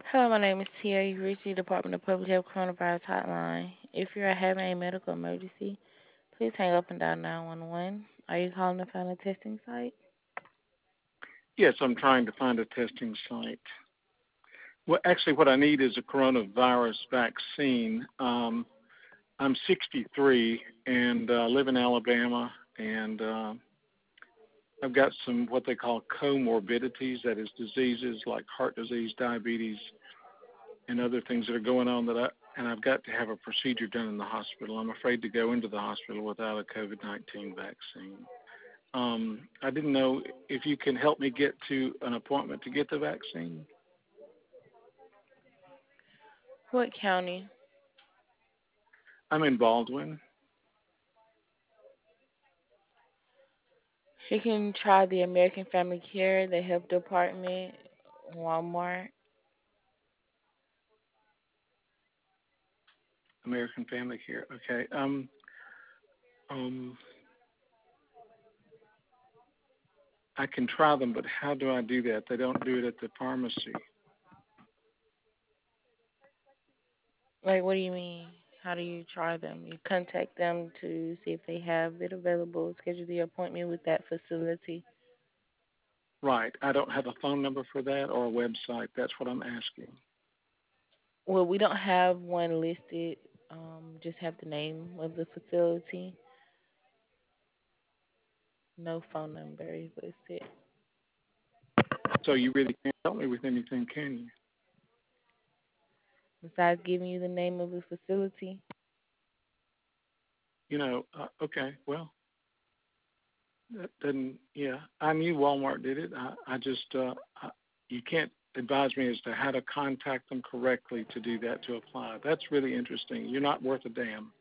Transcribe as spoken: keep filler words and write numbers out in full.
Hello, my name is Tia. You reached the Department of Public Health Coronavirus Hotline. If you are having a medical emergency, please hang up and dial nine one one. Are you calling to find a testing site? Yes, I'm trying to find a testing site. Well, actually, what I need is a coronavirus vaccine. Um, I'm sixty-three and uh, live in Alabama, and uh, I've got some what they call comorbidities, that is, diseases like heart disease, diabetes, and other things that are going on that I and I've got to have a procedure done in the hospital. I'm afraid to go into the hospital without a COVID nineteen vaccine. Um, I didn't know if you can help me get to an appointment to get the vaccine. What county? I'm in Baldwin. You can try the American Family Care, the Health Department, Walmart. American Family Care. Okay. Um, um, I can try them, but how do I do that? They don't do it at the pharmacy. Like, what do you mean? How do you try them? You contact them to see if they have it available, schedule the appointment with that facility. Right. I don't have a phone number for that or a website. That's what I'm asking. Well, we don't have one listed, um, just have the name of the facility. No phone number is listed. So you really can't help me with anything, can you? Besides giving you the name of the facility, You know, uh, okay, well, that doesn't, yeah. I knew Walmart did it. I, I just, uh, I, you can't advise me as to how to contact them correctly to do that, to apply. That's really interesting. You're not worth a damn.